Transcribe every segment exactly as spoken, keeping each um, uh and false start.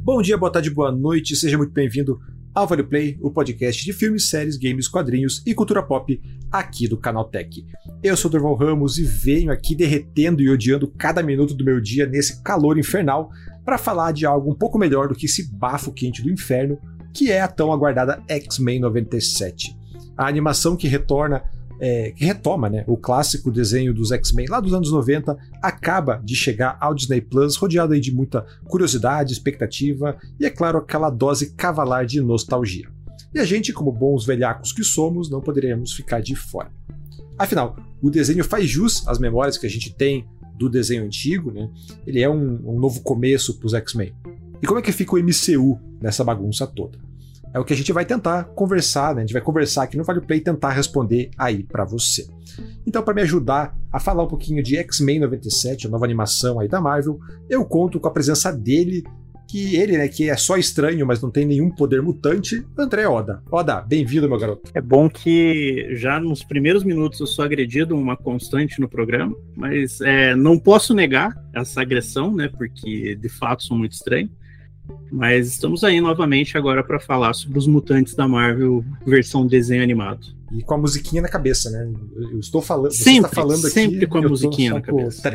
Bom dia, boa tarde, boa noite, seja muito bem-vindo ao Vale Play, o podcast de filmes, séries, games, quadrinhos e cultura pop aqui do Canal Tech. Eu sou o Durval Ramos e venho aqui derretendo e odiando cada minuto do meu dia nesse calor infernal para falar de algo um pouco melhor do que esse bafo quente do inferno, que é a tão aguardada X-Men noventa e sete. A animação que retorna É, que retoma, né, o clássico desenho dos X-Men lá dos anos noventa, acaba de chegar ao Disney Plus, rodeado aí de muita curiosidade, expectativa e, é claro, aquela dose cavalar de nostalgia. E a gente, como bons velhacos que somos, não poderíamos ficar de fora. Afinal, o desenho faz jus às memórias que a gente tem do desenho antigo, né? Ele é um, um novo começo para os X-Men. E como é que fica o M C U nessa bagunça toda? É o que a gente vai tentar conversar, né? A gente vai conversar aqui no Vale Play e tentar responder aí pra você. Então, para me ajudar a falar um pouquinho de X-Men noventa e sete, a nova animação aí da Marvel, eu conto com a presença dele, que ele, né, que é só estranho, mas não tem nenhum poder mutante, André Oda. Oda, bem-vindo, meu garoto. É bom que já nos primeiros minutos eu sou agredido, uma constante no programa, mas é, não posso negar essa agressão, né? Porque de fato sou muito estranho. Mas estamos aí novamente agora para falar sobre os mutantes da Marvel versão desenho animado. E com a musiquinha na cabeça, né? Eu estou falando, sempre, você está falando aqui, sempre com a musiquinha na cabeça.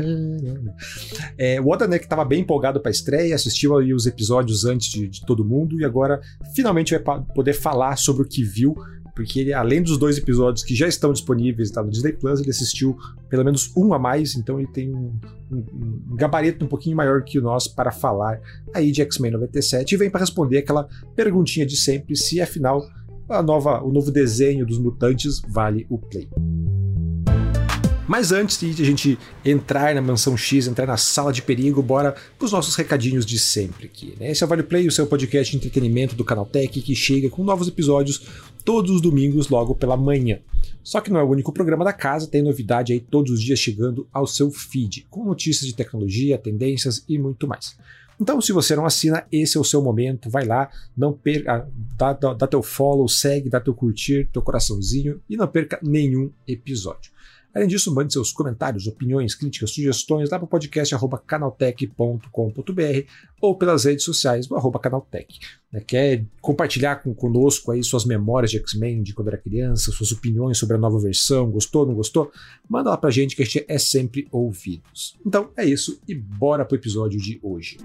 É, o Oda, né, que estava bem empolgado para a estreia, assistiu aí os episódios antes de, de todo mundo e agora finalmente vai poder falar sobre o que viu, porque ele, além dos dois episódios que já estão disponíveis tá, no Disney Plus, ele assistiu pelo menos um a mais, então ele tem um, um, um gabarito um pouquinho maior que o nosso para falar aí de X-Men noventa e sete e vem para responder aquela perguntinha de sempre, se afinal a nova, o novo desenho dos mutantes vale o play. Mas antes de a gente entrar na Mansão X, entrar na Sala de Perigo, bora pros nossos recadinhos de sempre aqui, né? Esse é o Vale Play, o seu podcast de entretenimento do Canal Tech, que chega com novos episódios todos os domingos logo pela manhã. Só que não é o único programa da casa, tem novidade aí todos os dias chegando ao seu feed, com notícias de tecnologia, tendências e muito mais. Então, se você não assina, esse é o seu momento, vai lá, não perca, dá, dá, dá teu follow, segue, dá teu curtir, teu coraçãozinho e não perca nenhum episódio. Além disso, mande seus comentários, opiniões, críticas, sugestões lá para o podcast arroba canaltech ponto com ponto b r ou pelas redes sociais do arroba canaltech. Quer compartilhar com, conosco aí suas memórias de X-Men de quando era criança, suas opiniões sobre a nova versão, gostou, não gostou? Manda lá pra gente que a gente é sempre ouvidos. Então é isso e bora pro episódio de hoje.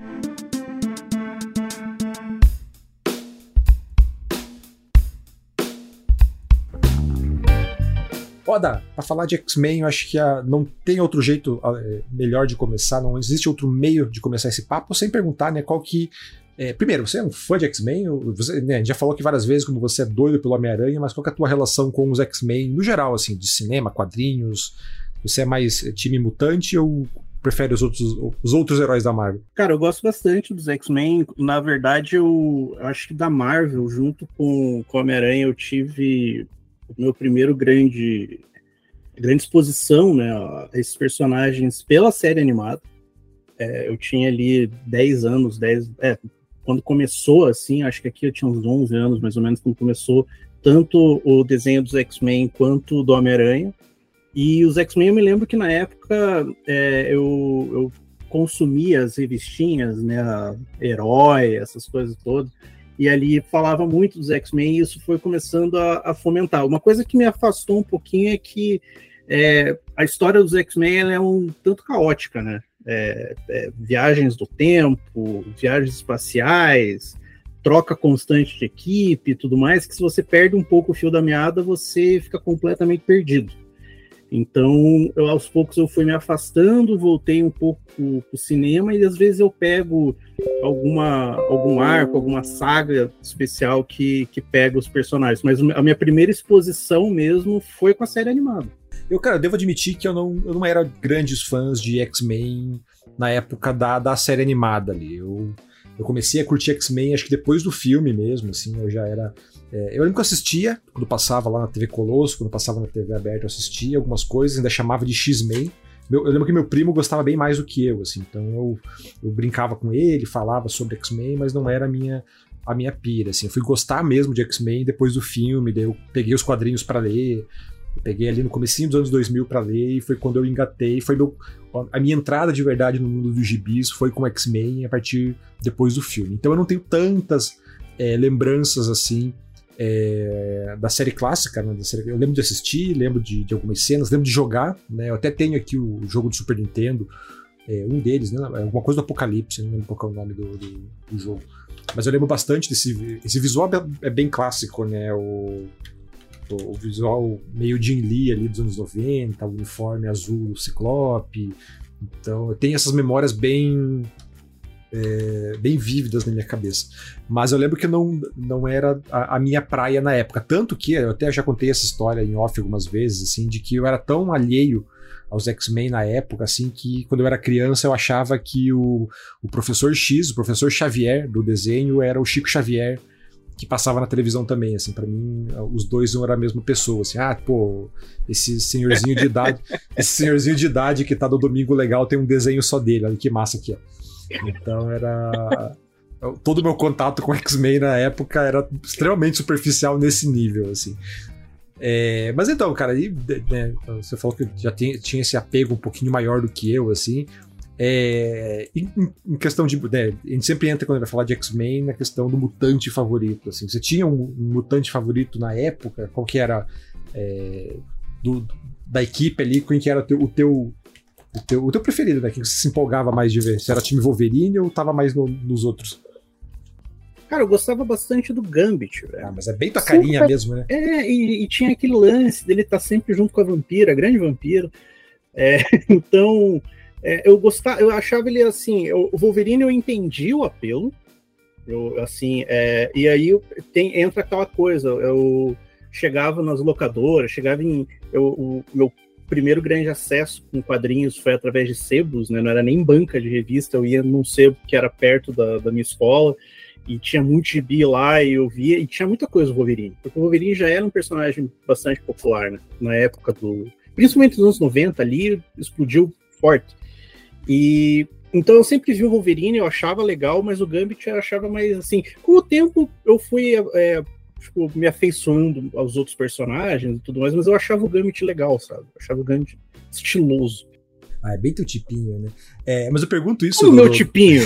Oda, para falar de X-Men, eu acho que a, não tem outro jeito a, é, melhor de começar, não existe outro meio de começar esse papo sem perguntar, né, qual que... É, primeiro, você é um fã de X-Men? Você, né, já falou aqui várias vezes como você é doido pelo Homem-Aranha, mas qual que é a tua relação com os X-Men no geral, assim, de cinema, quadrinhos? Você é mais time mutante ou prefere os outros, os outros heróis da Marvel? Cara, eu gosto bastante dos X-Men. Na verdade, eu, eu acho que da Marvel, junto com, com o Homem-Aranha, eu tive... o meu primeiro grande, grande exposição, né, a esses personagens pela série animada. É, eu tinha ali dez anos, dez, é, quando começou, assim, acho que aqui eu tinha uns onze anos, mais ou menos, quando começou tanto o desenho dos X-Men quanto do Homem-Aranha. E os X-Men, eu me lembro que na época é, eu, eu consumia as revistinhas, né, Herói, essas coisas todas, e ali falava muito dos X-Men e isso foi começando a, a fomentar. Uma coisa que me afastou um pouquinho é que é, a história dos X-Men ela é um tanto caótica, né? É, é, viagens do tempo, viagens espaciais, troca constante de equipe e tudo mais, que se você perde um pouco o fio da meada, você fica completamente perdido. Então, eu, aos poucos eu fui me afastando, voltei um pouco pro cinema e às vezes eu pego alguma, algum arco, alguma saga especial que, que pega os personagens. Mas a minha primeira exposição mesmo foi com a série animada. Eu, cara, eu devo admitir que eu não, eu não era grandes fãs de X-Men na época da, da série animada ali. Eu, eu comecei a curtir X-Men acho que depois do filme mesmo, assim, eu já era... É, eu lembro que eu assistia, quando passava lá na T V Colosso, quando passava na T V aberta, eu assistia algumas coisas, ainda chamava de X-Men. Meu, eu lembro que meu primo gostava bem mais do que eu, assim, então eu, eu brincava com ele, falava sobre X-Men, mas não era a minha, a minha pira, assim. Eu fui gostar mesmo de X-Men depois do filme, daí eu peguei os quadrinhos para ler, Eu peguei ali no comecinho dos anos dois mil pra ler e foi quando eu engatei, foi meu, a minha entrada de verdade no mundo dos gibis foi com X-Men a partir depois do filme. Então eu não tenho tantas é, lembranças assim é, da série clássica, né, da série, eu lembro de assistir, lembro de, de algumas cenas, lembro de jogar, né, eu até tenho aqui o jogo do Super Nintendo, é, um deles, né, alguma coisa do Apocalipse, não lembro qual é o nome do, do, do jogo. Mas eu lembro bastante desse esse visual é bem clássico, né? O, o visual meio Jim Lee ali dos anos noventa, o uniforme azul do Ciclope. Então eu tenho essas memórias bem é, bem vívidas na minha cabeça. Mas eu lembro que não, não era a, a minha praia na época. Tanto que eu até já contei essa história em off algumas vezes, assim, de que eu era tão alheio aos X-Men na época, assim, que quando eu era criança eu achava que o, o professor X, o professor Xavier do desenho era o Chico Xavier que passava na televisão também, assim, pra mim os dois não eram a mesma pessoa, assim, ah, pô, esse senhorzinho de idade, esse senhorzinho de idade que tá no Domingo Legal tem um desenho só dele, olha que massa aqui, ó. Então era... todo o meu contato com X-Men na época era extremamente superficial nesse nível, assim. É, mas então, cara, aí, né, você falou que já tem, tinha esse apego um pouquinho maior do que eu, assim. É, em, em questão de. Né, a gente sempre entra quando vai falar de X-Men na questão do mutante favorito. Assim. Você tinha um, um mutante favorito na época? Qual que era é, do, da equipe ali? Quem que era o teu, o teu, o teu, o teu preferido, né? Quem você se empolgava mais de ver? Se era time Wolverine ou tava mais no, nos outros? Cara, eu gostava bastante do Gambit, velho. Ah, mas é bem tua carinha sempre, mesmo, né? É, e, e tinha aquele lance dele estar tá sempre junto com a vampira, a grande vampira. É, então, é, eu gostava, eu achava ele assim, eu, o Wolverine eu entendi o apelo, eu, assim, é, e aí eu, tem, entra aquela coisa, eu chegava nas locadoras, chegava em, eu, o meu primeiro grande acesso com quadrinhos foi através de sebos, né? Não era nem banca de revista, eu ia num sebo que era perto da, da minha escola, e tinha muito gibi lá, e eu via, e tinha muita coisa do Wolverine, porque o Wolverine já era um personagem bastante popular, né, na época do... Principalmente nos anos noventa, ali, explodiu forte. E... Então eu sempre vi o Wolverine, eu achava legal, mas o Gambit eu achava mais, assim... Com o tempo, eu fui, é, tipo, me afeiçoando aos outros personagens e tudo mais, mas eu achava o Gambit legal, sabe? Eu achava o Gambit estiloso. Ah, é bem teu tipinho, né? É, mas eu pergunto isso... O do... meu tipinho!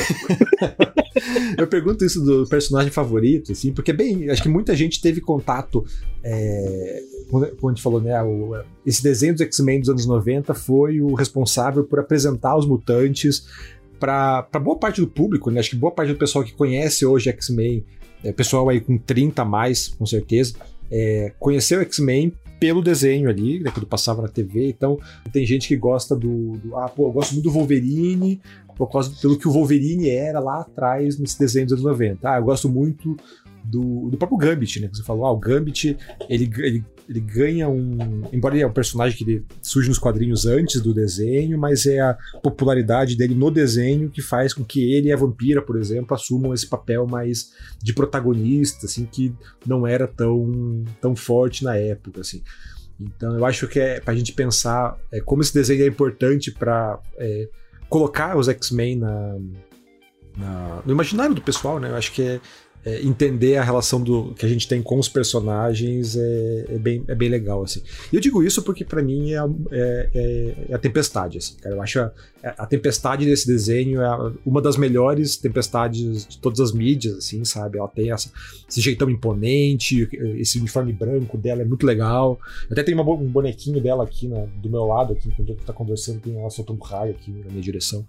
Eu pergunto isso do personagem favorito, assim, porque, bem, acho que muita gente teve contato, é, como a gente falou, né, o, esse desenho dos X-Men dos anos noventa foi o responsável por apresentar os mutantes para boa parte do público, né, acho que boa parte do pessoal que conhece hoje X-Men, é, pessoal aí com trinta a mais, com certeza, é, conheceu X-Men pelo desenho ali, né, quando passava na T V, então tem gente que gosta do, do ah, pô, eu gosto muito do Wolverine, por causa pelo que o Wolverine era lá atrás nesse desenho dos anos noventa. Ah, eu gosto muito do, do próprio Gambit, né? Você falou, ah, o Gambit, ele, ele, ele ganha um... Embora ele é um personagem que ele surge nos quadrinhos antes do desenho, mas é a popularidade dele no desenho que faz com que ele e a Vampira, por exemplo, assumam esse papel mais de protagonista, assim, que não era tão, tão forte na época, assim. Então eu acho que é pra gente pensar é, como esse desenho é importante pra... É, colocar os X-Men na, na, no imaginário do pessoal, né? Eu acho que é, é entender a relação do, que a gente tem com os personagens é, é, bem, é bem legal, assim. E eu digo isso porque pra mim é, é, é a Tempestade, assim, cara. Eu acho a, a Tempestade desse desenho é uma das melhores tempestades de todas as mídias, assim, sabe? Ela tem essa, esse jeitão imponente, esse uniforme branco dela é muito legal. Eu até tenho uma, um bonequinho dela aqui na, do meu lado, aqui, quando a gente tá conversando, tem ela soltando um raio aqui na minha direção.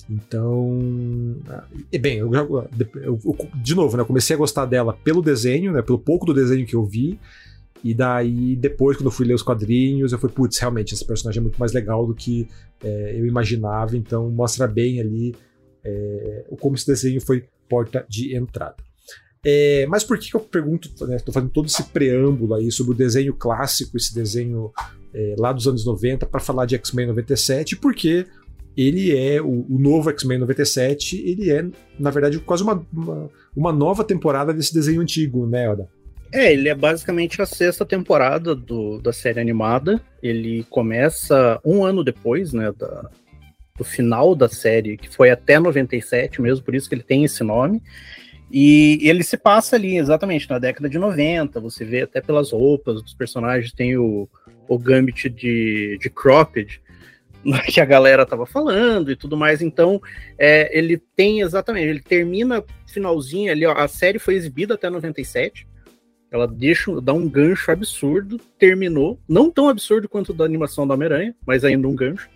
Então, e bem, eu, eu, eu, de novo, né, eu comecei a gostar dela pelo desenho, né, pelo pouco do desenho que eu vi, e daí depois, quando eu fui ler os quadrinhos, eu fui, putz, realmente, esse personagem é muito mais legal do que é, eu imaginava, então mostra bem ali é, como esse desenho foi porta de entrada. É, mas por que, que eu pergunto, né, estou fazendo todo esse preâmbulo aí sobre o desenho clássico, esse desenho é, lá dos anos noventa, para falar de X-Men noventa e sete, porque ele é, o, o novo X-Men noventa e sete, ele é, na verdade, quase uma, uma, uma nova temporada desse desenho antigo, né, Oda? É, ele é basicamente a sexta temporada do, da série animada. Ele começa um ano depois, né, da, do final da série, que foi até noventa e sete mesmo, por isso que ele tem esse nome. E ele se passa ali, exatamente, na década de noventa. Você vê até pelas roupas dos personagens, tem o, o Gambit de, de Cropped, que a galera tava falando e tudo mais. Então, é, ele tem exatamente, ele termina finalzinho ali, ó, a série foi exibida até noventa e sete, ela deixa, dá um gancho absurdo, terminou, não tão absurdo quanto da animação da Homem-Aranha, mas ainda um gancho.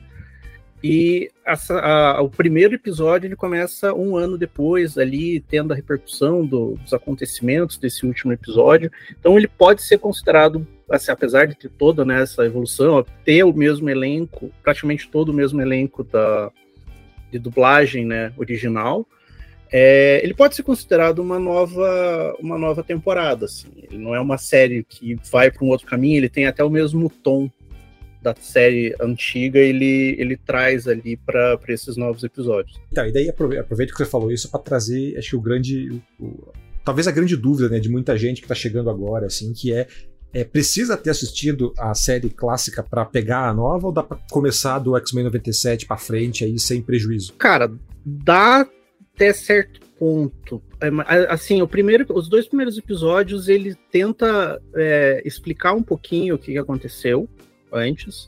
E essa, a, o primeiro episódio ele começa um ano depois, ali tendo a repercussão do, dos acontecimentos desse último episódio. Então ele pode ser considerado, assim, apesar de ter toda, né, essa evolução, ter o mesmo elenco, praticamente todo o mesmo elenco da, de dublagem, né, original, é, ele pode ser considerado uma nova, uma nova temporada. Assim. Ele não é uma série que vai para um outro caminho, ele tem até o mesmo tom da série antiga, ele, ele traz ali para esses novos episódios. Tá, e daí aproveita que você falou isso para trazer, acho que o grande, o, o, talvez a grande dúvida, né, de muita gente que tá chegando agora, assim, que é, é precisa ter assistido a série clássica para pegar a nova, ou dá para começar do X-Men noventa e sete para frente aí sem prejuízo? Cara, dá até certo ponto. Assim, o primeiro, os dois primeiros episódios ele tenta é, explicar um pouquinho o que aconteceu antes.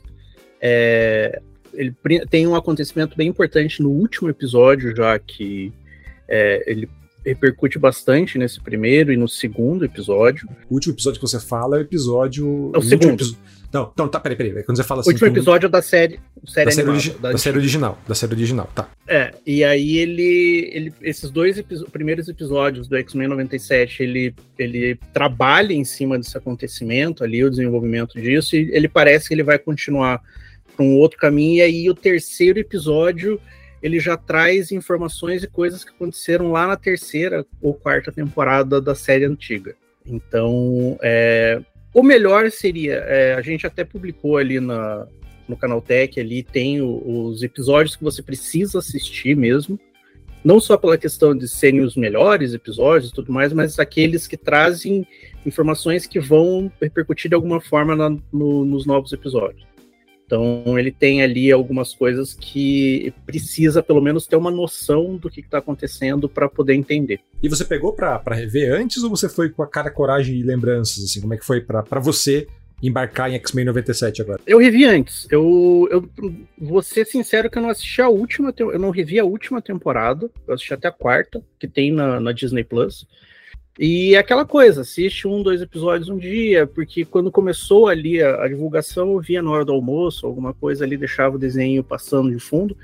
É, ele tem um acontecimento bem importante no último episódio, já que é, ele repercute bastante nesse primeiro e no segundo episódio. O último episódio que você fala é o episódio... É o, o segundo. Episódio... Não, não, tá, peraí, peraí. Quando você fala assim... O último episódio um... da série, série da, série animada, origi... da, da série original. Da série original, tá. É, e aí ele... ele esses dois epi... primeiros episódios do X-Men noventa e sete, ele, ele trabalha em cima desse acontecimento ali, o desenvolvimento disso, e ele parece que ele vai continuar para um outro caminho, e aí o terceiro episódio, ele já traz informações e coisas que aconteceram lá na terceira ou quarta temporada da série antiga. Então, é... o melhor seria, é, a gente até publicou ali na, no Canaltech, ali tem o, os episódios que você precisa assistir mesmo, não só pela questão de serem os melhores episódios e tudo mais, mas aqueles que trazem informações que vão repercutir de alguma forma na, no, nos novos episódios. Então ele tem ali algumas coisas que precisa pelo menos ter uma noção do que está acontecendo para poder entender. E você pegou para rever antes, ou você foi com a cara, coragem e lembranças? Assim, como é que foi para você embarcar em X-Men noventa e sete agora? Eu revi antes. Eu, eu vou ser sincero que eu não assisti a última, eu não revi a última temporada, eu assisti até a quarta, que tem na, na Disney Plus. E é aquela coisa, assiste um, dois episódios um dia, porque quando começou ali a, a divulgação, eu via na hora do almoço, alguma coisa ali, deixava o desenho passando de fundo,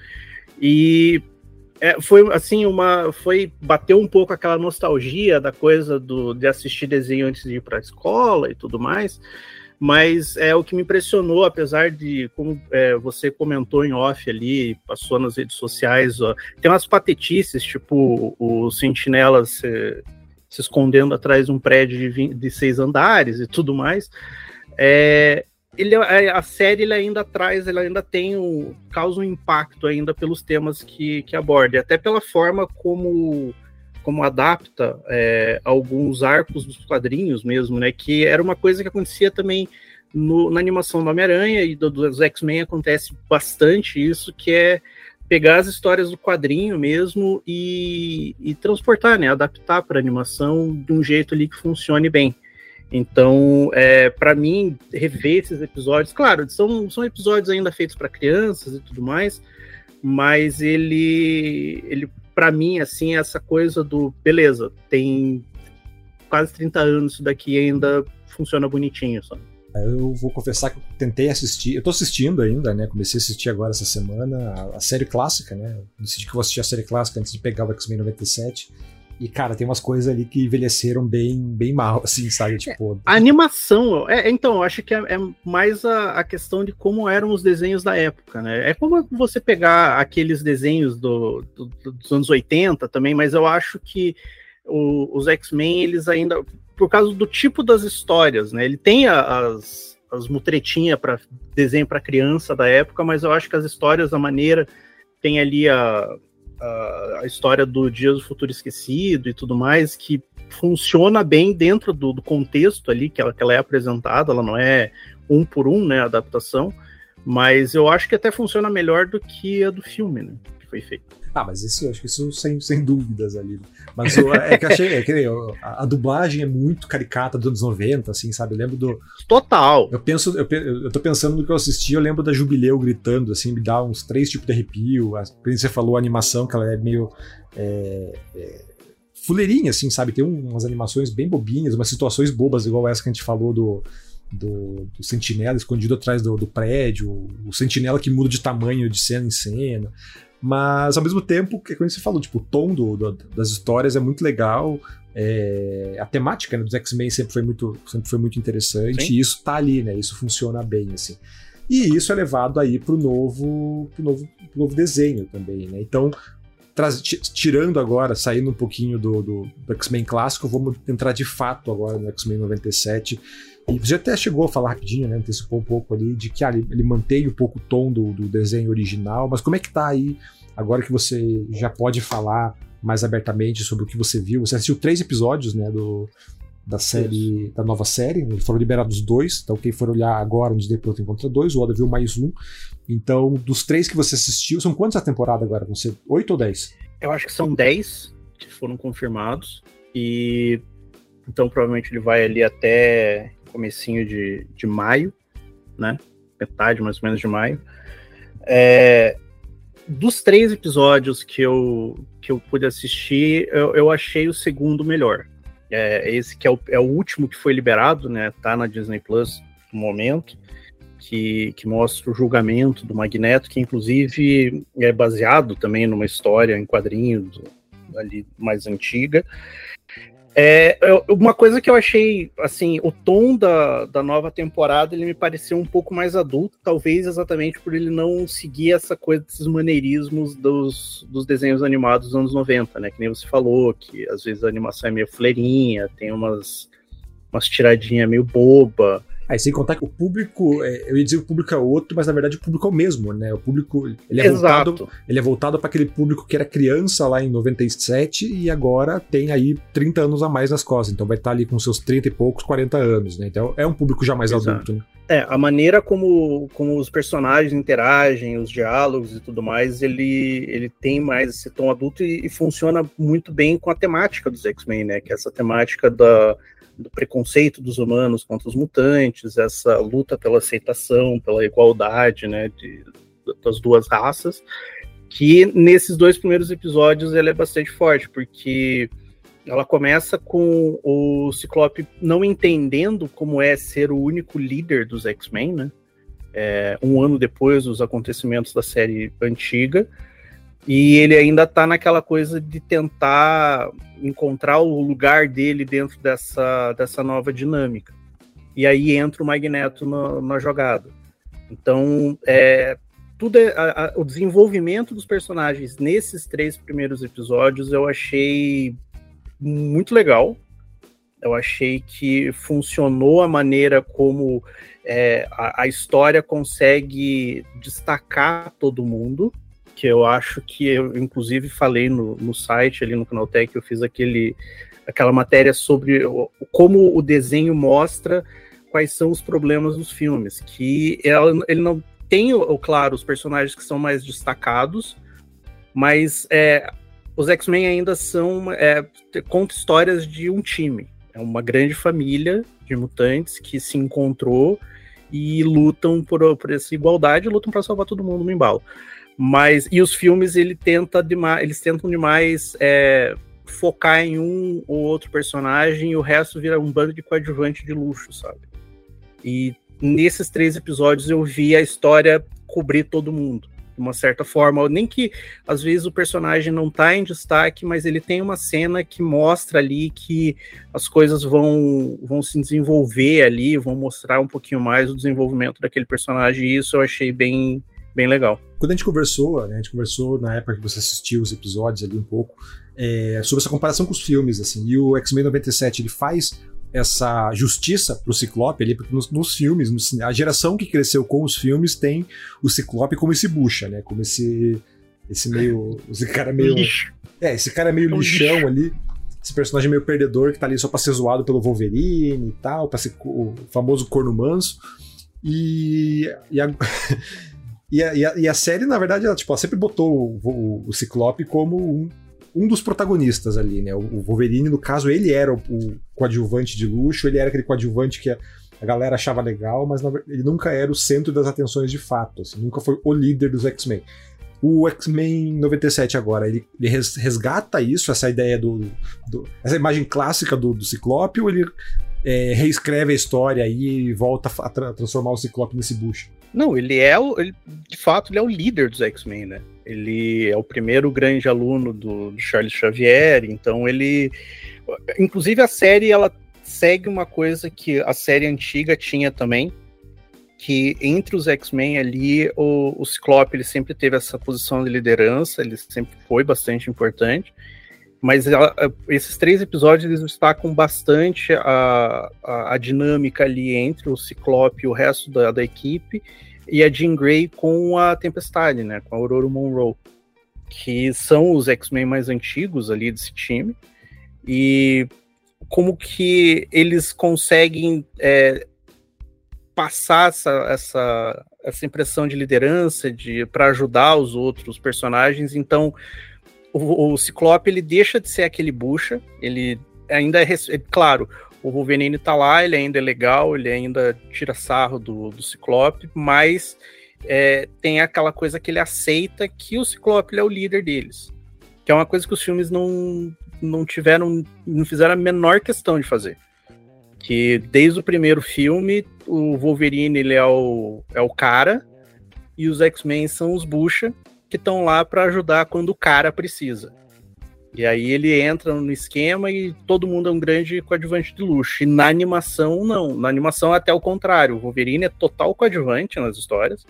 e é, foi assim, uma, foi, bateu um pouco aquela nostalgia da coisa do, de assistir desenho antes de ir para a escola e tudo mais, mas é o que me impressionou, apesar de, como é, você comentou em off ali, passou nas redes sociais, ó, tem umas patetices, tipo o Sentinela se, se escondendo atrás de um prédio de, vinte, de seis andares e tudo mais. É, ele, a série ele ainda traz, ela ainda tem um, causa um impacto ainda pelos temas que, que aborda, e até pela forma como, como adapta é, alguns arcos dos quadrinhos mesmo, né, que era uma coisa que acontecia também no, na animação do Homem-Aranha e do, dos X-Men, acontece bastante isso, que é pegar as histórias do quadrinho mesmo e, e transportar, né, adaptar para a animação de um jeito ali que funcione bem. Então, é, para mim, rever esses episódios, claro, são, são episódios ainda feitos para crianças e tudo mais, mas ele, ele para mim, assim, essa coisa do, beleza, tem quase trinta anos, isso daqui ainda funciona bonitinho, sabe? Eu vou confessar que eu tentei assistir, eu tô assistindo ainda, né, comecei a assistir agora essa semana a, a série clássica, né, decidi que eu vou assistir a série clássica antes de pegar o X-Men noventa e sete, e cara, tem umas coisas ali que envelheceram bem, bem mal, assim, sabe, tipo... A animação, é, então, eu acho que é, é mais a, a questão de como eram os desenhos da época, né, é como você pegar aqueles desenhos do, do, dos anos oitenta também, mas eu acho que o, os X-Men, eles ainda... por causa do tipo das histórias, né? Ele tem as, as mutretinhas para desenho para criança da época, mas eu acho que as histórias, a maneira, tem ali a, a, a história do Dias do Futuro Esquecido e tudo mais, que funciona bem dentro do, do contexto ali que ela, que ela é apresentada, ela não é um por um, né, a adaptação, mas eu acho que até funciona melhor do que a do filme, né, que foi feito. Ah, mas isso, acho que isso sem, sem dúvidas ali. Mas o, é que eu achei, é que a, a dublagem é muito caricata dos anos noventa, assim, sabe? Eu lembro do... Total! Eu penso, eu, eu tô pensando no que eu assisti, eu lembro da Jubileu gritando, assim, me dá uns três tipos de arrepio. A, você falou a animação, que ela é meio... É, é, fuleirinha, assim, sabe? Tem umas animações bem bobinhas, umas situações bobas, igual essa que a gente falou do... Do, do sentinela escondido atrás do, do prédio, o sentinela que muda de tamanho de cena em cena, mas ao mesmo tempo, que como você falou, tipo, o tom do, do, das histórias é muito legal, é, a temática, né, dos X-Men sempre foi muito, sempre foi muito interessante. Sim. E isso tá ali, né, isso funciona bem, assim. E isso é levado aí pro novo, pro novo, pro novo desenho também, né, então traz, tirando agora, saindo um pouquinho do, do, do X-Men clássico, vamos entrar de fato agora no X-Men noventa e sete. E você até chegou a falar rapidinho, né, antecipou um pouco ali, de que ah, ele, ele mantém um pouco o tom do, do desenho original, mas como é que tá aí, agora que você já pode falar mais abertamente sobre o que você viu? Você assistiu três episódios, né, do, da série, Isso. da nova série, foram liberados dois, então quem for olhar agora no Disney Plus encontra dois, o Oda viu mais um, então dos três que você assistiu, são quantos a temporada agora? Vão ser oito ou dez? Eu acho que são dez que foram confirmados, e então provavelmente ele vai ali até comecinho de, de maio, né? Metade mais ou menos de maio. É, dos três episódios que eu, que eu pude assistir, eu, eu achei o segundo melhor. É, esse que é o, é o último que foi liberado, né? Tá na Disney Plus no momento, que, que mostra o julgamento do Magneto, que inclusive é baseado também numa história em quadrinhos ali mais antiga. É, uma coisa que eu achei, assim, o tom da, da nova temporada, ele me pareceu um pouco mais adulto, talvez exatamente por ele não seguir essa coisa desses maneirismos dos, dos desenhos animados dos anos noventa, né, que nem você falou, que às vezes a animação é meio fleirinha, tem umas, umas tiradinhas meio boba. Aí, sem contar que o público, eu ia dizer que o público é outro, mas na verdade o público é o mesmo, né? O público, ele é Exato. voltado, ele é voltado para aquele público que era criança lá em noventa e sete e agora tem aí trinta anos a mais nas costas, então vai estar ali com seus trinta e poucos, quarenta anos, né? Então é um público já mais Exato. adulto, né? É, a maneira como, como os personagens interagem, os diálogos e tudo mais, ele, ele tem mais esse tom adulto e, e funciona muito bem com a temática dos X-Men, né? Que é essa temática da do preconceito dos humanos contra os mutantes, essa luta pela aceitação, pela igualdade, né, de, das duas raças, que nesses dois primeiros episódios ela é bastante forte, porque ela começa com o Ciclope não entendendo como é ser o único líder dos X-Men, né, é, um ano depois dos acontecimentos da série antiga, e ele ainda tá naquela coisa de tentar encontrar o lugar dele dentro dessa, dessa nova dinâmica. E aí entra o Magneto na, na jogada. Então, é, tudo é, a, a, o desenvolvimento dos personagens nesses três primeiros episódios eu achei muito legal. Eu achei que funcionou a maneira como é, a, a história consegue destacar todo mundo, que eu acho que eu, inclusive, falei no, no site, ali no Canaltech, eu fiz aquele, aquela matéria sobre o, como o desenho mostra quais são os problemas dos filmes, que ela, ele não tem, claro, os personagens que são mais destacados, mas é, os X-Men ainda são, é, conta histórias de um time, é uma grande família de mutantes que se encontrou e lutam por, por essa igualdade, lutam para salvar todo mundo no embalo. Mas, e os filmes, ele tenta demais, eles tentam demais é, focar em um ou outro personagem e o resto vira um bando de coadjuvante de luxo, sabe? E nesses três episódios eu vi a história cobrir todo mundo, de uma certa forma. Nem que, às vezes, o personagem não tá em destaque, mas ele tem uma cena que mostra ali que as coisas vão, vão se desenvolver ali, vão mostrar um pouquinho mais o desenvolvimento daquele personagem, e isso eu achei bem... bem legal. Quando a gente conversou, né, a gente conversou na época que você assistiu os episódios ali um pouco, é, sobre essa comparação com os filmes, assim, e o X-Men noventa e sete, ele faz essa justiça pro Ciclope ali, porque nos, nos filmes, no, a geração que cresceu com os filmes tem o Ciclope como esse bucha, né, como esse, esse meio, esse cara meio... Lixo. É, esse cara meio lixão lixo. ali, esse personagem meio perdedor que tá ali só pra ser zoado pelo Wolverine e tal, pra ser o famoso corno manso, e... e a... E a, e, a, e a série, na verdade, ela, tipo, ela sempre botou o, o, o Ciclope como um, um dos protagonistas ali, né? O, o Wolverine, no caso, ele era o, o coadjuvante de luxo, ele era aquele coadjuvante que a, a galera achava legal, mas na, ele nunca era o centro das atenções de fato, assim, nunca foi o líder dos X-Men. O X-Men noventa e sete agora, ele, ele resgata isso, essa ideia do, do essa imagem clássica do, do Ciclope, ou ele é, reescreve a história e volta a tra- transformar o Ciclope nesse bucho? Não, ele é, o, ele, de fato, ele é o líder dos X-Men, né? Ele é o primeiro grande aluno do, do Charles Xavier, então ele... Inclusive a série, ela segue uma coisa que a série antiga tinha também, que entre os X-Men ali, o, o Ciclope ele sempre teve essa posição de liderança, ele sempre foi bastante importante, mas ela, esses três episódios eles destacam bastante a, a, a dinâmica ali entre o Ciclope e o resto da, da equipe, e a Jean Grey com a Tempestade, né, com a Ororo Monroe, que são os X-Men mais antigos ali desse time, e como que eles conseguem é, passar essa, essa, essa impressão de liderança de, para ajudar os outros personagens. Então o, o Ciclope ele deixa de ser aquele bucha, ele ainda é, claro, o Wolverine tá lá, ele ainda é legal, ele ainda tira sarro do, do Ciclope, mas é, tem aquela coisa que ele aceita que o Ciclope ele é o líder deles, que é uma coisa que os filmes não, não tiveram, não fizeram a menor questão de fazer. Que desde o primeiro filme, o Wolverine ele é o, é o cara, e os X-Men são os bucha, que estão lá para ajudar quando o cara precisa. E aí ele entra no esquema e todo mundo é um grande coadjuvante de luxo. E na animação, não. Na animação, até o contrário. O Wolverine é total coadjuvante nas histórias,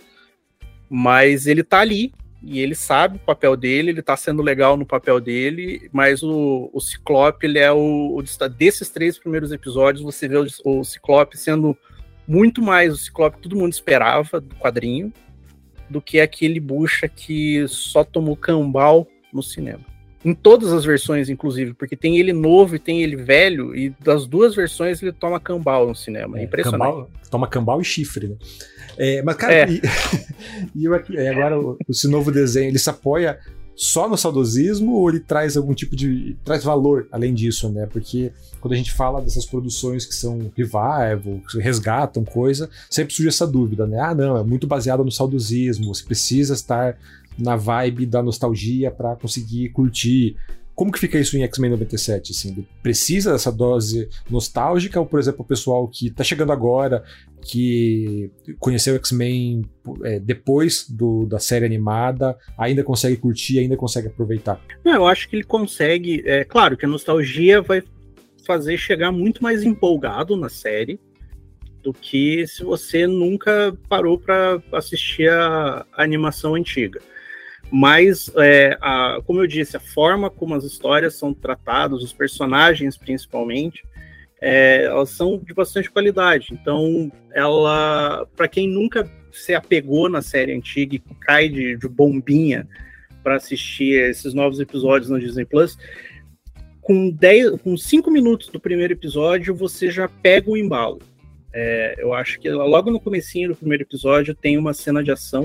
mas ele tá ali, e ele sabe o papel dele, ele tá sendo legal no papel dele, mas o, o Ciclope, ele é o, o... Desses três primeiros episódios, você vê o, o Ciclope sendo muito mais o Ciclope que todo mundo esperava do quadrinho, do que aquele bucha que só tomou cambal no cinema. Em todas as versões, inclusive, porque tem ele novo e tem ele velho, e das duas versões ele toma cambal no cinema. É, é impressionante. Cambal, toma cambal e chifre, né? É, mas, cara, é. e, e eu aqui, agora esse novo desenho, ele se apoia só no saudosismo ou ele traz algum tipo de... traz valor além disso, né? Porque quando a gente fala dessas produções que são revival, que resgatam coisa, sempre surge essa dúvida, né? Ah, não, é muito baseado no saudosismo, você precisa estar na vibe da nostalgia para conseguir curtir. Como que fica isso em X-Men noventa e sete? Assim, ele precisa dessa dose nostálgica, ou, por exemplo, o pessoal que tá chegando agora, que conheceu o X-Men é, depois do, da série animada, ainda consegue curtir, ainda consegue aproveitar? Não, eu acho que ele consegue. É claro que a nostalgia vai fazer chegar muito mais empolgado na série do que se você nunca parou para assistir a, a animação antiga. Mas, é, a, como eu disse, a forma como as histórias são tratadas, os personagens principalmente, é, elas são de bastante qualidade. Então, ela, para quem nunca se apegou na série antiga e cai de, de bombinha para assistir esses novos episódios no Disney Plus, com, dez, com cinco minutos do primeiro episódio, você já pega o embalo. É, eu acho que logo no comecinho do primeiro episódio tem uma cena de ação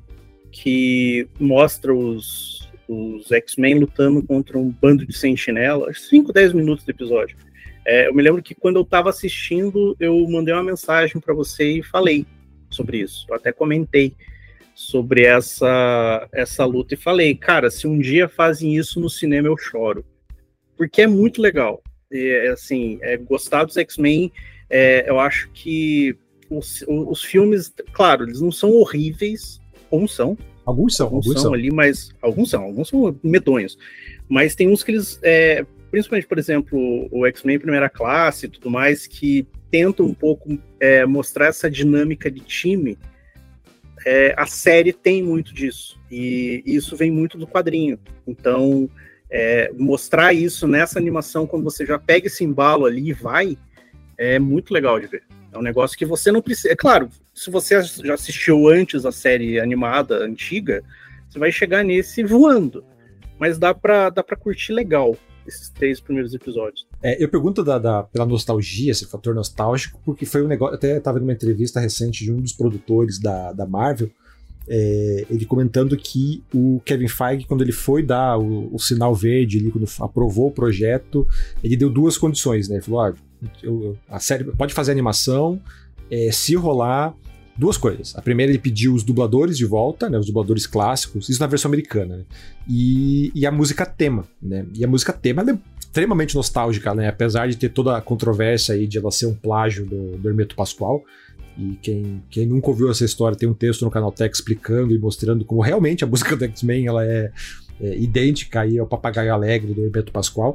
que mostra os, os X-Men lutando contra um bando de sentinelas, cinco, dez minutos do episódio. É, eu me lembro que quando eu estava assistindo, eu mandei uma mensagem para você e falei sobre isso. Eu até comentei sobre essa, essa luta e falei, cara, se um dia fazem isso no cinema, eu choro. Porque é muito legal. É, assim, é, gostar dos X-Men, é, eu acho que os, os filmes, claro, eles não são horríveis, Alguns são. Alguns são, alguns, alguns são são ali, mas alguns são, alguns são medonhos. Mas tem uns que eles, é, principalmente, por exemplo, o X-Men Primeira Classe e tudo mais, que tentam um pouco é, mostrar essa dinâmica de time. É, a série tem muito disso, e isso vem muito do quadrinho. Então, é, mostrar isso nessa animação, quando você já pega esse embalo ali e vai, é muito legal de ver. É um negócio que você não precisa... É claro, se você já assistiu antes a série animada antiga, você vai chegar nesse voando. Mas dá pra, dá pra curtir legal esses três primeiros episódios. É, eu pergunto da, da, pela nostalgia, esse fator nostálgico, porque foi um negócio... Até estava numa entrevista recente de um dos produtores da, da Marvel, é, ele comentando que o Kevin Feige, quando ele foi dar o, o sinal verde, ele, quando aprovou o projeto, ele deu duas condições, né? Ele falou, ah, eu, a série pode fazer animação, é, se rolar duas coisas. A primeira, ele pediu os dubladores de volta, né, os dubladores clássicos, isso na versão americana, né, e, e a música tema, né, e a música tema ela é extremamente nostálgica, né, apesar de ter toda a controvérsia aí de ela ser um plágio do, do Hermeto Pascoal, e quem, quem nunca ouviu essa história, tem um texto no Canaltech explicando e mostrando como realmente a música do X-Men ela é, é idêntica aí ao Papagaio Alegre do Hermeto Pascoal.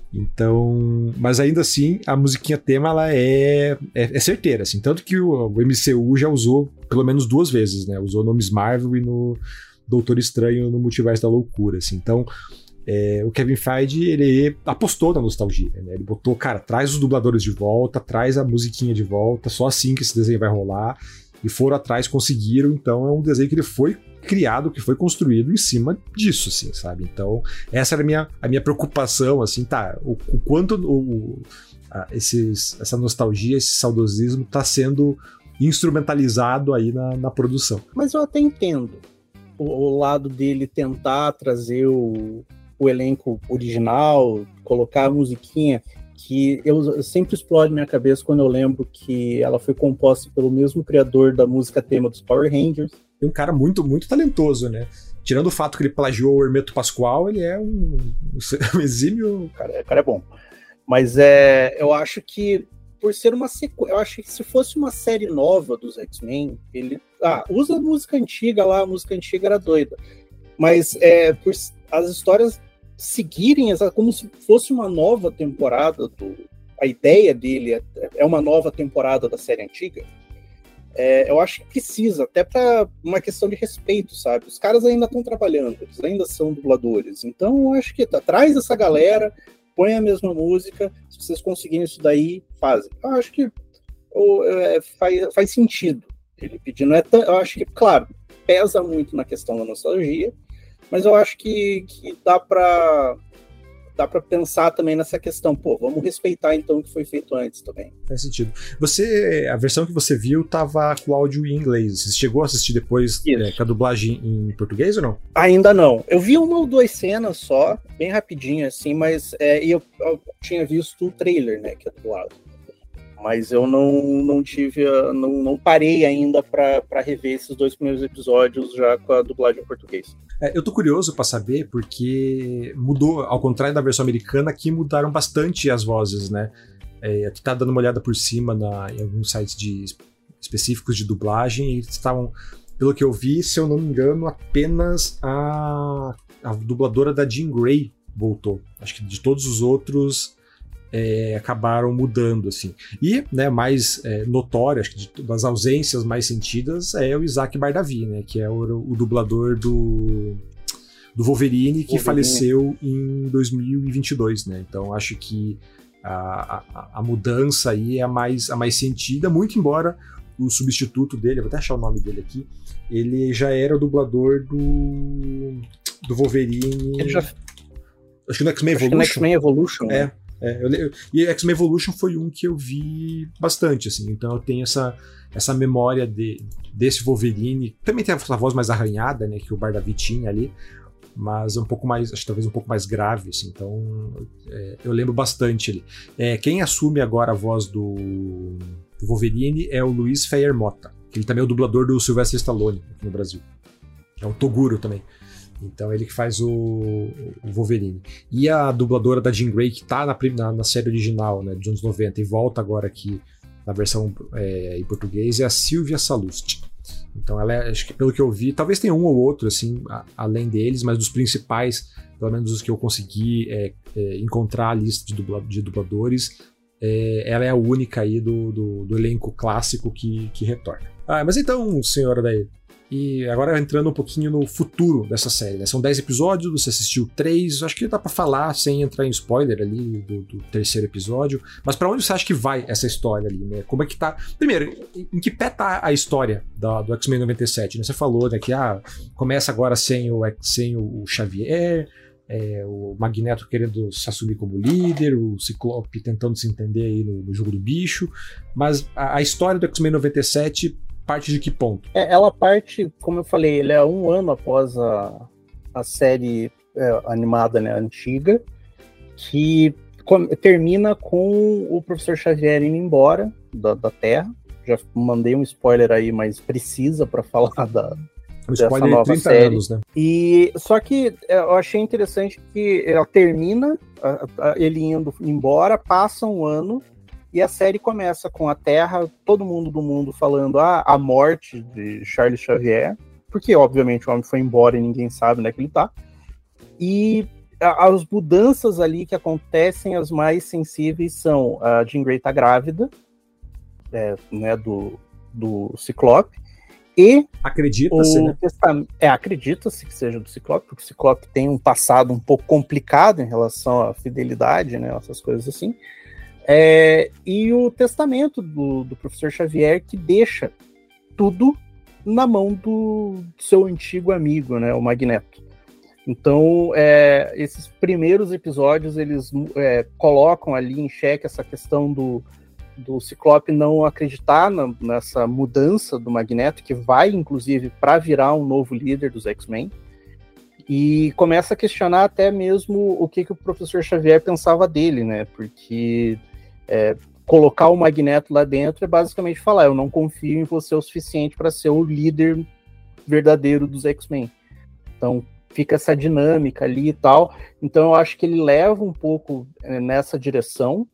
Então, mas ainda assim, a musiquinha tema ela é, é, é certeira, assim, tanto que o, o M C U já usou pelo menos duas vezes, né? Usou no Miss Marvel e no Doutor Estranho no Multiverso da Loucura, assim. Então, é, o Kevin Feige, ele apostou na nostalgia, né? Ele botou, cara, traz os dubladores de volta, traz a musiquinha de volta, só assim que esse desenho vai rolar. E foram atrás, conseguiram, então é um desenho que ele foi criado, que foi construído em cima disso, assim, sabe? Então, essa era a minha, a minha preocupação, assim, tá, o, o quanto o, o, a, esses, essa nostalgia, esse saudosismo tá sendo instrumentalizado aí na, na produção. Mas eu até entendo o, o lado dele tentar trazer o, o elenco original, colocar a musiquinha, que eu, sempre explode minha cabeça quando eu lembro que ela foi composta pelo mesmo criador da música tema dos Power Rangers. É um cara muito, muito talentoso, né? Tirando o fato que ele plagiou o Hermeto Pascoal, ele é um, um exímio... O cara, o cara é bom. Mas é, eu acho que, por ser uma sequência, eu acho que se fosse uma série nova dos X-Men, ele... Ah, usa a música antiga lá, a música antiga era doida. Mas é, por as histórias seguirem como se fosse uma nova temporada, do, a ideia dele é, é uma nova temporada da série antiga, é, eu acho que precisa, até para uma questão de respeito, sabe? Os caras ainda estão trabalhando, eles ainda são dubladores, então eu acho que tá, traz essa galera, põe a mesma música, se vocês conseguirem isso daí, fazem. Eu acho que ou, é, faz, faz sentido ele pedir, não é tão, eu acho que, claro, pesa muito na questão da nostalgia, mas eu acho que, que dá para dá para pensar também nessa questão. Pô, vamos respeitar então o que foi feito antes também. Faz sentido. Você, a versão que você viu tava com o áudio em inglês. Você chegou a assistir depois é, com a dublagem em português ou não? Ainda não. Eu vi uma ou duas cenas só, bem rapidinho assim, mas é, eu, eu tinha visto o trailer, né, que é dublado. Mas eu não, não tive, não, não parei ainda para rever esses dois primeiros episódios já com a dublagem em português. É, eu tô curioso para saber porque mudou, ao contrário da versão americana, aqui mudaram bastante as vozes, né? É, tu tá dando uma olhada por cima na, em alguns sites de, específicos de dublagem e eles estavam, pelo que eu vi, se eu não me engano, apenas a, a dubladora da Jean Grey voltou. Acho que de todos os outros... É, acabaram mudando, assim. E, né, mais é, notório, acho que de, das ausências mais sentidas, é o Isaac Bardavi, né, que é o, o dublador do, do Wolverine, que Wolverine. faleceu em dois mil e vinte e dois, né, então acho que a, a, a mudança aí é a mais, a mais sentida, muito embora o substituto dele, eu vou até achar o nome dele aqui, ele já era o dublador do, do Wolverine... Ele já... Acho que no X-Men Evolution. No X-Men Evolution, é. Né? É, eu, eu, e X-Men Evolution foi um que eu vi bastante, assim, então eu tenho essa, essa memória de, desse Wolverine, também tem essa voz mais arranhada, né, que o Bardavi tinha ali, mas um pouco mais, acho que talvez um pouco mais grave, assim, então é, eu lembro bastante ali. É, quem assume agora a voz do, do Wolverine é o Luiz Feyer Mota, que ele também é o dublador do Sylvester Stallone aqui no Brasil, é um Toguro também. Então ele que faz o, o Wolverine. E a dubladora da Jean Grey, que tá na, na, na série original, né, dos anos noventa, e volta agora aqui na versão é, em português, é a Silvia Sallusti. Então ela é, acho que pelo que eu vi, talvez tenha um ou outro, assim, a, além deles, mas dos principais, pelo menos os que eu consegui é, é, encontrar a lista de, dubla, de dubladores, é, ela é a única aí do, do, do elenco clássico que, que retorna. Ah, mas então, senhora daí, e agora entrando um pouquinho no futuro dessa série, né? São dez episódios, você assistiu três, acho que dá pra falar sem entrar em spoiler ali do, do terceiro episódio, mas pra onde você acha que vai essa história ali, né? Como é que tá... Primeiro, em que pé tá a história da, do X-Men noventa e sete, né? Você falou, né, que ah, começa agora sem o, sem o Xavier, é, o Magneto querendo se assumir como líder, o Ciclope tentando se entender aí no, no jogo do bicho, mas a, a história do X-Men noventa e sete... parte de que ponto? É, ela parte, como eu falei, ele é um ano após a, a série é, animada, né, antiga, que com, termina com o professor Xavier indo embora da, da Terra. Já mandei um spoiler aí, mas precisa para falar da um spoiler nova de trinta série. anos, né? E só que eu achei interessante que ela termina a, a, ele indo embora, passa um ano e a série começa com a Terra, todo mundo do mundo falando ah, a morte de Charles Xavier, porque obviamente o homem foi embora e ninguém sabe onde é que ele tá. E a, as mudanças ali que acontecem, as mais sensíveis são a Jean Grey tá grávida, é, né, do, do Ciclope. E acredita-se, né? Testam... É, acredita-se que seja do Ciclope, porque o Ciclope tem um passado um pouco complicado em relação à fidelidade, né? Essas coisas assim. É... E o testamento do, do professor Xavier, que deixa tudo na mão do seu antigo amigo, né? O Magneto. Então, é... esses primeiros episódios, eles é, colocam ali em xeque essa questão do do Ciclope não acreditar na, nessa mudança do Magneto, que vai, inclusive, para virar um novo líder dos X-Men, e começa a questionar até mesmo o que, que o professor Xavier pensava dele, né? Porque é, colocar o Magneto lá dentro é basicamente falar, eu não confio em você o suficiente para ser o líder verdadeiro dos X-Men. Então, fica essa dinâmica ali e tal. Então, eu acho que ele leva um pouco é, nessa direção,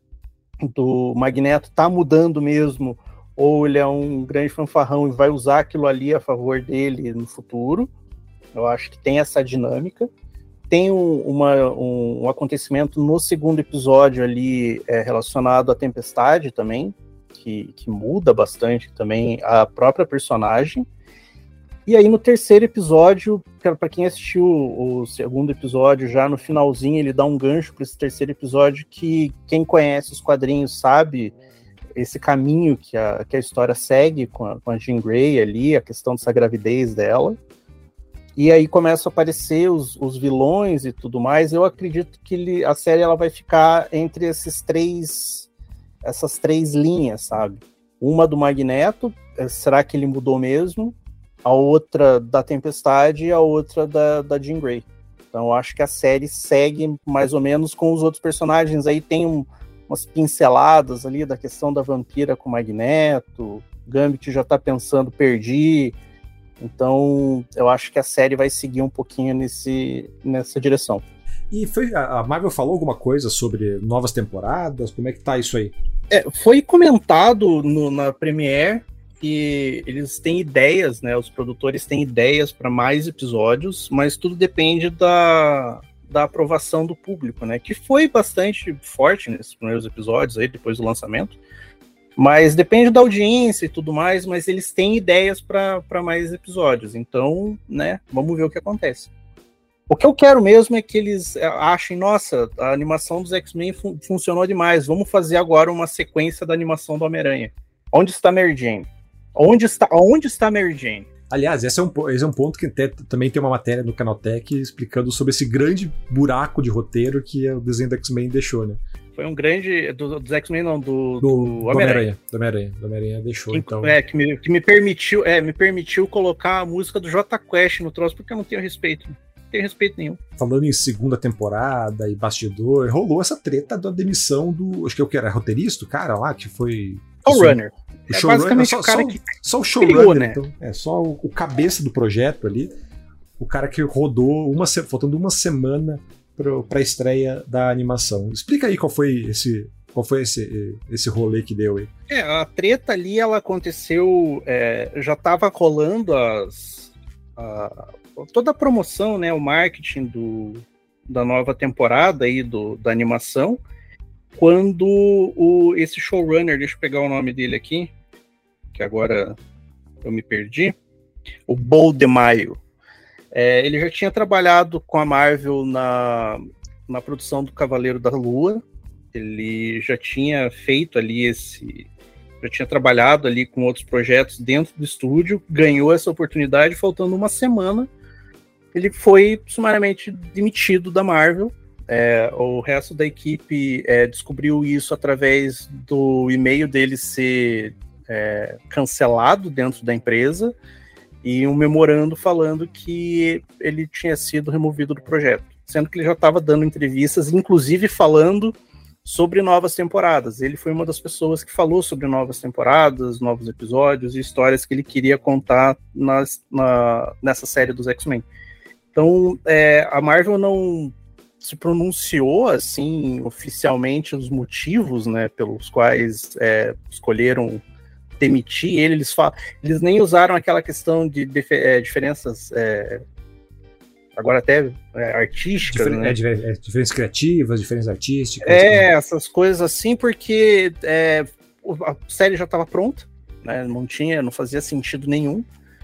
do Magneto tá mudando mesmo, ou ele é um grande fanfarrão e vai usar aquilo ali a favor dele no futuro. Eu acho que tem essa dinâmica. Tem um, uma, um, um acontecimento no segundo episódio ali é, relacionado à Tempestade também, que, que muda bastante também a própria personagem. E aí no terceiro episódio, para quem assistiu o segundo episódio, já no finalzinho ele dá um gancho para esse terceiro episódio que quem conhece os quadrinhos sabe esse caminho que a, que a história segue com a, com a Jean Grey ali, a questão dessa gravidez dela. E aí começam a aparecer os, os vilões e tudo mais. Eu acredito que ele, a série ela vai ficar entre esses três, essas três linhas, sabe? Uma do Magneto, será que ele mudou mesmo? A outra da Tempestade e a outra da, da Jean Grey. Então eu acho que a série segue mais ou menos com os outros personagens. Aí tem um, umas pinceladas ali da questão da vampira com o Magneto, Gambit já tá pensando, perdi. Então eu acho que a série vai seguir um pouquinho nesse, nessa direção. E foi, a Marvel falou alguma coisa sobre novas temporadas? Como é que tá isso aí? É, foi comentado no, na Premiere que eles têm ideias, né? Os produtores têm ideias para mais episódios, mas tudo depende da, da aprovação do público, né? Que foi bastante forte nesses primeiros episódios aí, depois do lançamento. Mas depende da audiência e tudo mais, mas eles têm ideias para mais episódios. Então, né? Vamos ver o que acontece. O que eu quero mesmo é que eles achem, nossa, a animação dos X-Men fun- funcionou demais, vamos fazer agora uma sequência da animação do Homem-Aranha. Onde está Mary Jane? Onde está, onde está Mary Jane? Aliás, esse é um, esse é um ponto que te, também tem uma matéria no Canaltech explicando sobre esse grande buraco de roteiro que o desenho do X-Men deixou, né? Foi um grande... Do, dos X-Men, não, do, Do, do do Homem-Aranha. Homem-Aranha. Do Homem-Aranha. Do Homem-Aranha deixou, Que, então... é, que, me, que me, permitiu, é, me permitiu colocar a música do Jota Quest no troço, porque eu não tenho respeito. Não tenho respeito nenhum. Falando em segunda temporada e bastidor, rolou essa treta da demissão do... Acho que é o que era roteirista, o cara lá, que foi... Showrunner. O é showrunner, basicamente só, o cara só, que só o showrunner, criou, né? Então, é só o, o cabeça do projeto ali, o cara que rodou uma faltando uma semana para a estreia da animação. Explica aí qual foi esse qual foi esse, esse rolê que deu aí. É, a treta ali ela aconteceu, é, já estava rolando as a, toda a promoção, né, o marketing do, da nova temporada aí do, da animação, quando o, esse showrunner, deixa eu pegar o nome dele aqui, que agora eu me perdi, o Paul DeMaio, é, ele já tinha trabalhado com a Marvel na, na produção do Cavaleiro da Lua, ele já tinha feito ali esse, já tinha trabalhado ali com outros projetos dentro do estúdio, ganhou essa oportunidade, faltando uma semana, ele foi sumariamente demitido da Marvel. É, o resto da equipe é, descobriu isso através do e-mail dele ser é, cancelado dentro da empresa e um memorando falando que ele tinha sido removido do projeto, sendo que ele já estava dando entrevistas, inclusive falando sobre novas temporadas. Ele foi uma das pessoas que falou sobre novas temporadas, novos episódios e histórias que ele queria contar nas, na, nessa série dos X-Men. Então, é, a Marvel não se pronunciou, assim, oficialmente os motivos, né, pelos quais é, escolheram demitir ele. Eles, falam, eles nem usaram aquela questão de dif- é, diferenças, é, agora até é, artísticas, Difer- né? é, é, diferenças criativas, diferenças artísticas. É, essas coisas assim, porque é, a série já estava pronta, né, não tinha, não fazia sentido nenhum,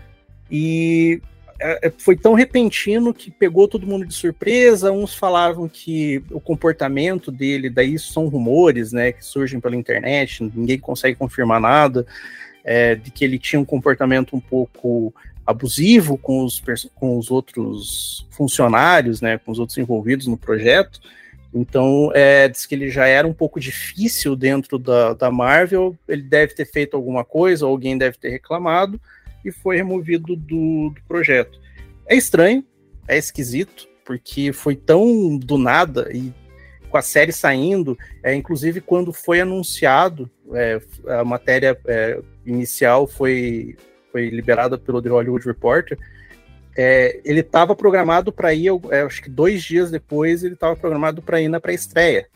e foi tão repentino que pegou todo mundo de surpresa. Uns falavam que o comportamento dele, daí são rumores, né, que surgem pela internet, ninguém consegue confirmar nada, é, de que ele tinha um comportamento um pouco abusivo com os, com os outros funcionários, né, com os outros envolvidos no projeto. Então, é, diz que ele já era um pouco difícil dentro da, da Marvel, ele deve ter feito alguma coisa, ou alguém deve ter reclamado, e foi removido do, do projeto. É estranho, é esquisito, porque foi tão do nada, e com a série saindo, é, inclusive quando foi anunciado, é, a matéria é, inicial foi, foi liberada pelo The Hollywood Reporter, é, ele estava programado para ir, é, acho que dois dias depois, ele estava programado para ir na pré-estreia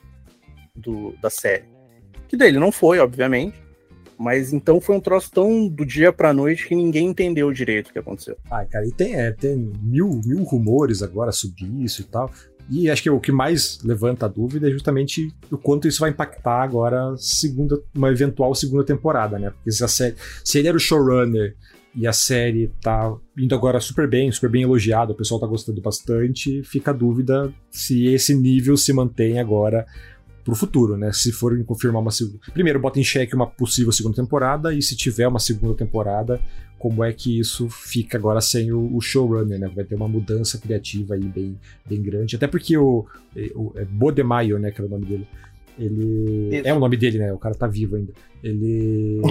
do, da série. Que daí ele não foi, obviamente. Mas então foi um troço tão do dia pra noite que ninguém entendeu direito o que aconteceu. Ah, cara, e tem, é, tem mil, mil rumores agora sobre isso e tal. E acho que o que mais levanta a dúvida é justamente o quanto isso vai impactar agora segunda, uma eventual segunda temporada, né? Porque se, a série, se ele era o showrunner e a série tá indo agora super bem, super bem elogiada, o pessoal tá gostando bastante, fica a dúvida se esse nível se mantém agora pro futuro, né? Se forem confirmar uma segunda... Primeiro, bota em xeque uma possível segunda temporada, e se tiver uma segunda temporada, como é que isso fica agora sem o, o showrunner, né? Vai ter uma mudança criativa aí bem, bem grande. Até porque o, o é Bodemaio, né? Que era o nome dele. Ele... Isso. É o nome dele, né? O cara tá vivo ainda. Ele...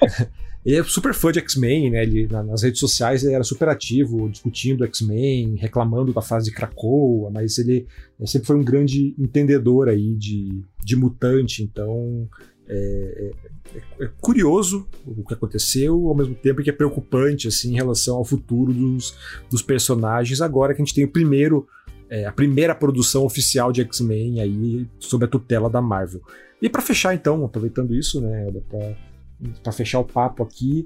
Ele é super fã de X-Men, né? Ele, nas redes sociais ele era super ativo, discutindo X-Men, reclamando da fase de Krakoa, mas ele, ele sempre foi um grande entendedor aí de, de mutante, então é, é, é curioso o que aconteceu, ao mesmo tempo que é preocupante assim, em relação ao futuro dos, dos personagens, agora que a gente tem o primeiro, é, a primeira produção oficial de X-Men aí sob a tutela da Marvel. E para fechar então, aproveitando isso, né, pra para fechar o papo aqui,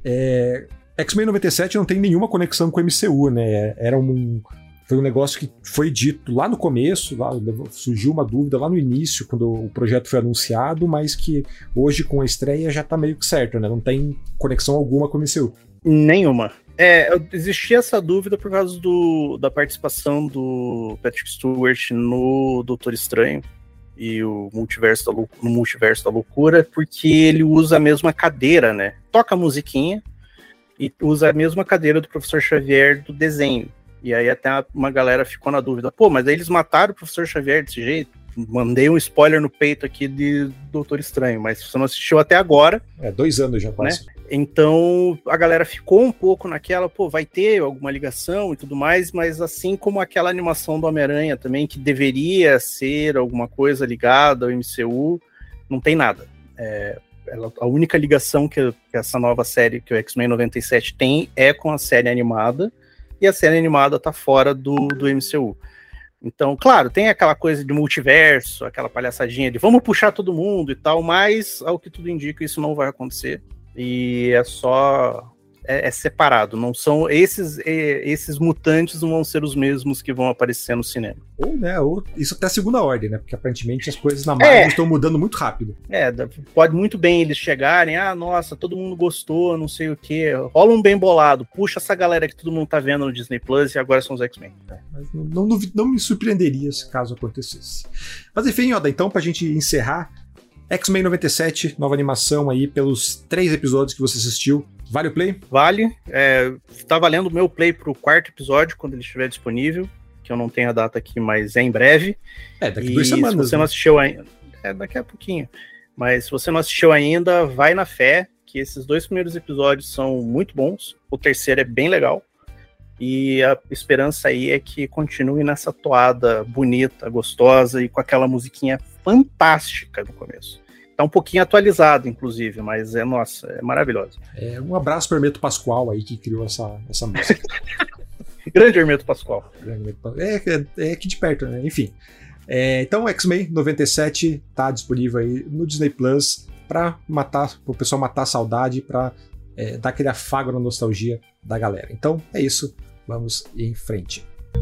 é, X-Men noventa e sete não tem nenhuma conexão com o M C U, né? Era um, foi um negócio que foi dito lá no começo, lá, surgiu uma dúvida lá no início, quando o projeto foi anunciado, mas que hoje com a estreia já tá meio que certo, né? Não tem conexão alguma com o M C U. Nenhuma. É, existia essa dúvida por causa do, da participação do Patrick Stewart no Doutor Estranho e o multiverso da, lou- no Multiverso da Loucura, porque ele usa a mesma cadeira, né? Toca a musiquinha e usa a mesma cadeira do Professor Xavier do desenho. E aí até uma galera ficou na dúvida, pô, mas aí eles mataram o Professor Xavier desse jeito? Mandei um spoiler no peito aqui de Doutor Estranho, mas se você não assistiu até agora... É, dois anos já quase. Né? Então a galera ficou um pouco naquela, pô, vai ter alguma ligação e tudo mais, mas assim como aquela animação do Homem-Aranha também, que deveria ser alguma coisa ligada ao M C U, não tem nada. É, ela, a única ligação que, que essa nova série, que o X-Men noventa e sete tem, é com a série animada, e a série animada tá fora do, do M C U. Então, claro, tem aquela coisa de multiverso, aquela palhaçadinha de vamos puxar todo mundo e tal, mas ao que tudo indica isso não vai acontecer. E é só... É, é separado, não são... Esses, é, esses mutantes não vão ser os mesmos que vão aparecer no cinema. Ou, né, ou isso até a segunda ordem, né? Porque aparentemente as coisas na Marvel é. estão mudando muito rápido. É, pode muito bem eles chegarem, ah, nossa, todo mundo gostou, não sei o quê. Rola um bem bolado, puxa essa galera que todo mundo tá vendo no Disney Plus e agora são os X-Men. É, mas não, não, não me surpreenderia se caso acontecesse. Mas enfim, Oda, então pra gente encerrar, X-Men noventa e sete, nova animação aí pelos três episódios que você assistiu. Vale o play? Vale. É, tá valendo o meu play pro quarto episódio, quando ele estiver disponível, que eu não tenho a data aqui, mas é em breve. É, daqui e duas semanas. Se você né? não assistiu ainda... É, daqui a pouquinho. Mas se você não assistiu ainda, vai na fé, que esses dois primeiros episódios são muito bons, o terceiro é bem legal, e a esperança aí é que continue nessa toada bonita, gostosa, e com aquela musiquinha fantástica no começo. Tá um pouquinho atualizado, inclusive, mas é, nossa, é maravilhoso. É, um abraço para o Hermeto Pascoal aí, que criou essa, essa música. Grande Hermeto Pascoal. É, é, é aqui de perto, né? Enfim. É, então, X-Men noventa e sete tá disponível aí no Disney Plus para matar, pro pessoal matar a saudade, para é, dar aquele afago na nostalgia da galera. Então, é isso. Vamos em frente.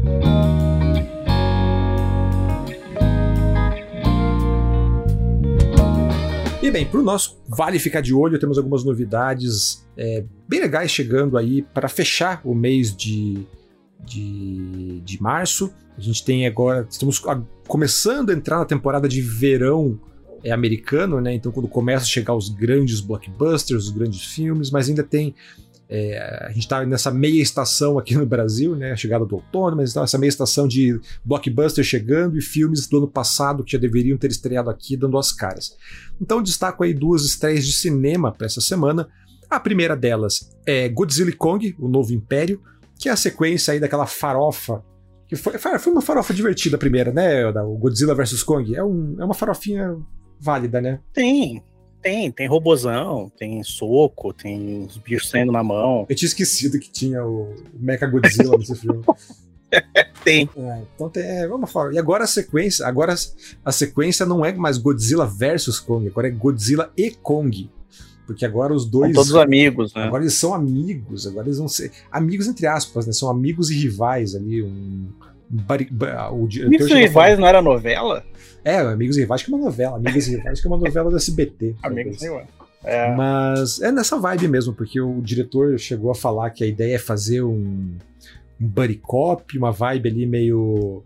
E bem, para o nosso Vale Ficar de Olho, temos algumas novidades é, bem legais chegando aí para fechar o mês de, de, de março. A gente tem agora, estamos começando a entrar na temporada de verão é, americano, né? Então quando começa a chegar os grandes blockbusters, os grandes filmes, mas ainda tem, é, a gente está nessa meia estação aqui no Brasil, né? A chegada do outono, mas está essa meia estação de blockbuster chegando e filmes do ano passado que já deveriam ter estreado aqui dando as caras. Então destaco aí duas estreias de cinema para essa semana. A primeira delas é Godzilla e Kong, o Novo Império, que é a sequência aí daquela farofa que foi, foi uma farofa divertida a primeira, né? O Godzilla versus Kong. É, um, é uma farofinha válida, né? Tem, tem. Tem robozão, tem soco, tem os bichos saindo na mão. Eu tinha esquecido que tinha o Mecha Godzilla nesse filme. Tem. É, então tem, é, vamos falar. E agora a sequência, agora a sequência não é mais Godzilla versus Kong, agora é Godzilla e Kong. Porque agora os dois... São todos amigos, né? Agora eles são amigos, agora eles vão ser... Amigos entre aspas, né? São amigos e rivais ali. Um, um bari, o Amigos e Rivais não era novela? É, Amigos e Rivais que é uma novela. Amigos e Rivais que é uma novela do S B T. Amigos e Rivais. É. Mas é nessa vibe mesmo, porque o diretor chegou a falar que a ideia é fazer um, um buddy cop, uma vibe ali meio...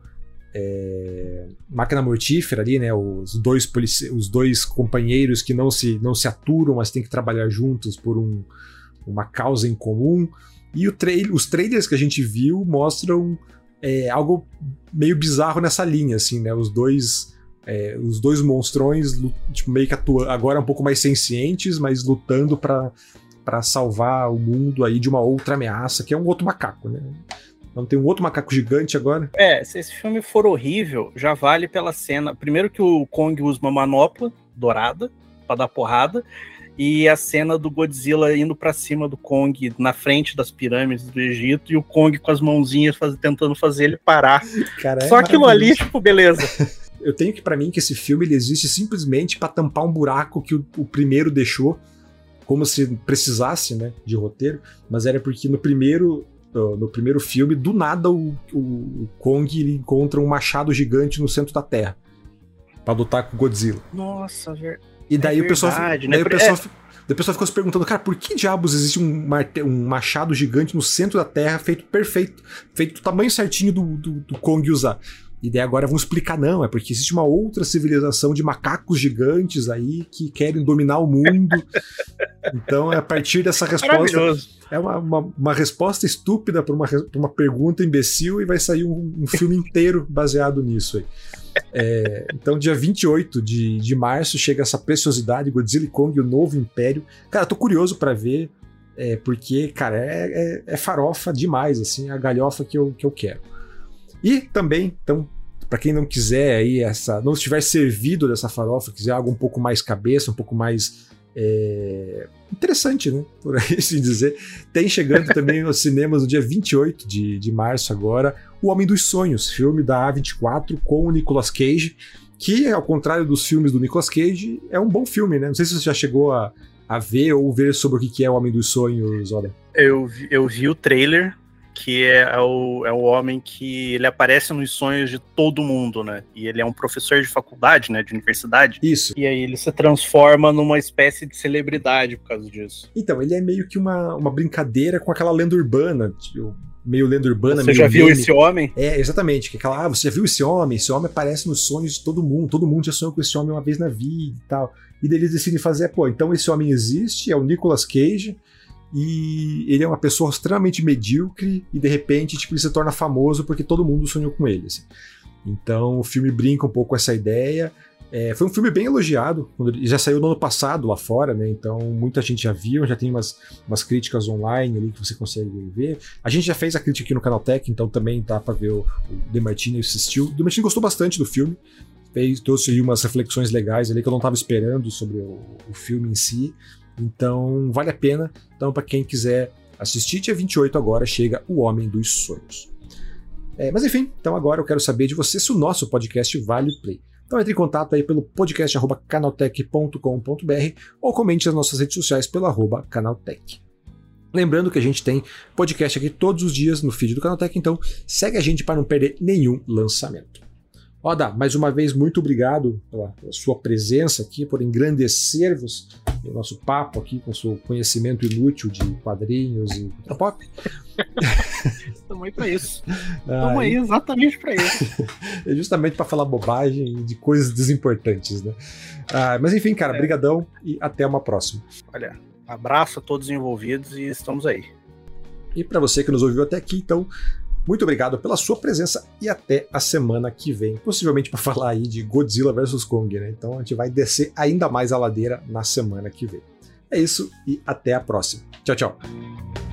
É, máquina mortífera ali, né? Os dois, polici- os dois companheiros que não se, não se aturam, mas têm que trabalhar juntos por um, uma causa em comum. E o tra- os trailers que a gente viu mostram é, algo meio bizarro nessa linha, assim, né? Os dois, é, os dois monstrões, tipo, meio que atuando, agora um pouco mais sencientes, mas lutando para para salvar o mundo aí de uma outra ameaça, que é um outro macaco, né? Então tem um outro macaco gigante agora. É, se esse filme for horrível, já vale pela cena. Primeiro que o Kong usa uma manopla dourada pra dar porrada, e a cena do Godzilla indo pra cima do Kong na frente das pirâmides do Egito, e o Kong com as mãozinhas faz, tentando fazer ele parar. Cara, é só aquilo ali, tipo, beleza. Eu tenho que, pra mim, que esse filme ele existe simplesmente pra tampar um buraco que o, o primeiro deixou, como se precisasse, né, de roteiro, mas era porque no primeiro... No primeiro filme, do nada o, o, o Kong ele encontra um machado gigante no centro da Terra pra lutar com o Godzilla. Nossa, ver... E daí é o pessoal, verdade, daí né? o pessoal, é... daí o pessoal ficou se perguntando, cara, por que diabos existe um, marte... um machado gigante no centro da Terra feito perfeito, feito do tamanho certinho do, do, do Kong usar? E daí agora vão explicar, não, é porque existe uma outra civilização de macacos gigantes aí que querem dominar o mundo. Então, a partir dessa resposta... É uma, uma, uma resposta estúpida para uma, uma pergunta imbecil e vai sair um, um filme inteiro baseado nisso aí. É, então, dia vinte e oito de, de março chega essa preciosidade, Godzilla e Kong, o Novo Império. Cara, tô curioso para ver, é, porque, cara, é, é, é farofa demais, assim, a galhofa que eu, que eu quero. E também, então, para quem não quiser aí essa, não estiver servido dessa farofa, quiser algo um pouco mais cabeça, um pouco mais é, interessante, né, por assim dizer, tem chegando também nos cinemas no dia vinte e oito de, de março agora, O Homem dos Sonhos, filme da A vinte e quatro com o Nicolas Cage, que, ao contrário dos filmes do Nicolas Cage, é um bom filme, né? Não sei se você já chegou a, a ver ou ver sobre o que é O Homem dos Sonhos, olha. Eu, vi, eu vi o trailer, que é o, é o homem que ele aparece nos sonhos de todo mundo, né? E ele é um professor de faculdade, né? De universidade. Isso. E aí ele se transforma numa espécie de celebridade por causa disso. Então, ele é meio que uma, uma brincadeira com aquela lenda urbana, tipo, meio lenda urbana. Você meio já viu meme. esse homem? É, exatamente. Que aquela, ah, você já viu esse homem? Esse homem aparece nos sonhos de todo mundo. Todo mundo já sonhou com esse homem uma vez na vida e tal. E daí eles decidem fazer, pô, então esse homem existe, é o Nicolas Cage, e ele é uma pessoa extremamente medíocre e de repente tipo, ele se torna famoso porque todo mundo sonhou com ele. Assim. Então o filme brinca um pouco com essa ideia. É, foi um filme bem elogiado, ele já saiu no ano passado lá fora, né? Então muita gente já viu, já tem umas, umas críticas online ali que você consegue ver. A gente já fez a crítica aqui no Canaltech, então também dá pra ver o, o Demartini assistiu. O Demartini gostou bastante do filme, fez, trouxe aí umas reflexões legais ali que eu não tava esperando sobre o, o filme em si. Então vale a pena. Então para quem quiser assistir, dia vinte e oito agora chega O Homem dos Sonhos. É, mas enfim, então agora eu quero saber de você se o nosso podcast vale o play. Então entre em contato aí pelo podcast arroba canaltech ponto com ponto b r ou comente nas nossas redes sociais pelo arroba canaltech. Lembrando que a gente tem podcast aqui todos os dias no feed do Canaltech, então segue a gente para não perder nenhum lançamento. Oda, mais uma vez, muito obrigado pela, pela sua presença aqui, por engrandecer-vos o nosso papo aqui com o seu conhecimento inútil de quadrinhos e cultura pop. Estamos aí para isso. Estamos aí exatamente para isso. É justamente para falar bobagem de coisas desimportantes, né? Ah, mas enfim, cara, é. brigadão e até uma próxima. Olha, abraço a todos os envolvidos e estamos aí. E para você que nos ouviu até aqui, então, muito obrigado pela sua presença e até a semana que vem, possivelmente para falar aí de Godzilla versus Kong, né? Então a gente vai descer ainda mais a ladeira na semana que vem. É isso e até a próxima. Tchau, tchau.